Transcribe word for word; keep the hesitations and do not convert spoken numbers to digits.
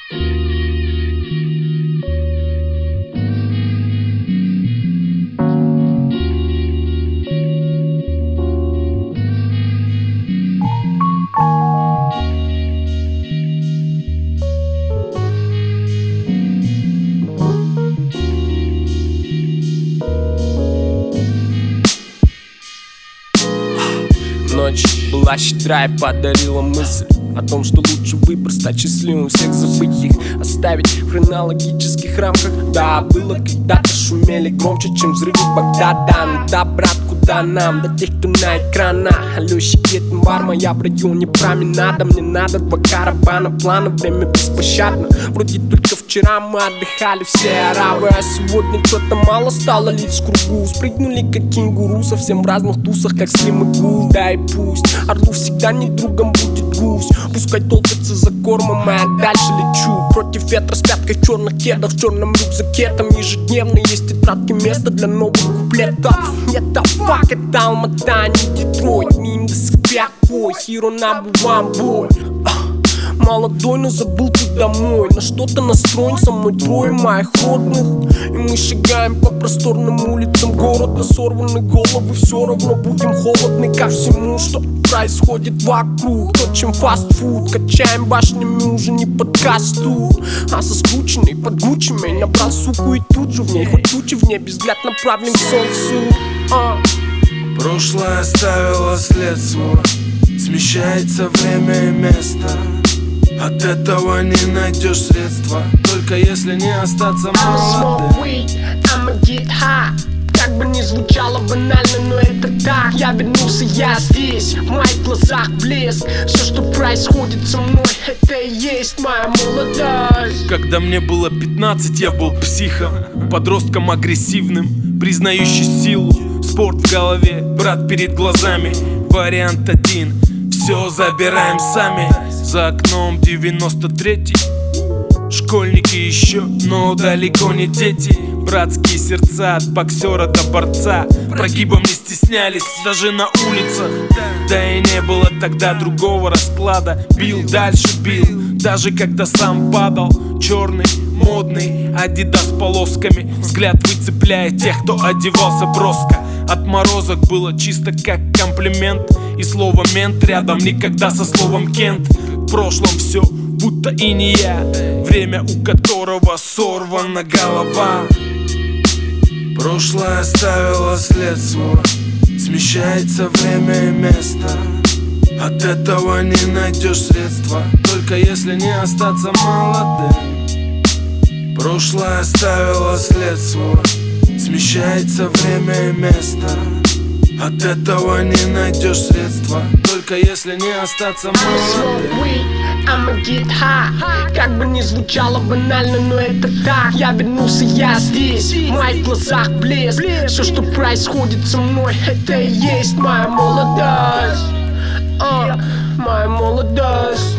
Ночь была щедрая, подарила мысль о том, что лучше выбор стать счастливым, всех забыть их, оставить в хронологических рамках. Да, было когда-то, шумели громче, чем взрывы Багдада. Ну да, брат, куда нам, до тех, кто на экранах. Алло, щекет, бар, моя в районе променада. Мне надо два каравана, плана, время беспощадно. Вроде только вчера мы отдыхали все арабы, а сегодня что-то мало стало лиц в кругу. Спрыгнули как кенгуру, совсем в разных тусах, как Слим и Гул. Да и пусть орлу всегда не другом будет гусь. Пускай толкается за кормом, а я дальше лечу. Против ветра с пяткой в черных кедах, в черном рюкзаке. Там ежедневно есть тетрадки, место для новых куплетов. Это фак, это Алмата, не Детройт. Мим до сих пор, hero number one boy. Молодой, но забыл ты домой. На что-то настроен, со мной трое моих родных. И мы шагаем по просторным улицам города. Сорваны головы, все равно будем холодны ко всему, что происходит вокруг. То, чем фастфуд, качаем башнями уже не под касту, а со скученной под гучами. Набрал суку и тут же в ней хоть тучи в небе, взгляд направлен к солнцу. а. Прошлое оставило след свой, смещается время и место. От этого не найдешь средства, только если не остаться молодым. Как бы ни звучало банально, но это так. Я вернулся, я здесь, в моих глазах блеск. Все, что происходит со мной, это и есть моя молодость. Когда мне было пятнадцать, я был психом, подростком агрессивным, признающий силу. Спорт в голове, брат перед глазами. Вариант один, все забираем сами. За окном девяносто третий, школьники еще, но далеко не дети. Братские сердца от боксера до борца, прогибом не стеснялись даже на улицах. Да и не было тогда другого расклада. Бил, дальше бил, даже когда сам падал. Черный, модный, Адидас с полосками, взгляд выцепляет тех, кто одевался броско. Отморозок было чисто как комплимент, и слово мент рядом никогда со словом Кент. В прошлом все будто и не я, время у которого сорвана голова. Прошлое оставило след свой, смещается время и место. От этого не найдешь средства, только если не остаться молодым. Прошлое оставило след свой, смещается время и место. От этого не найдешь средства, только если не остаться молодым. I'ma get high. Как бы ни звучало банально, но это так. Я вернулся, я здесь, в моих глазах блеск. Все, что происходит со мной, это и есть моя молодость. uh, Моя молодость.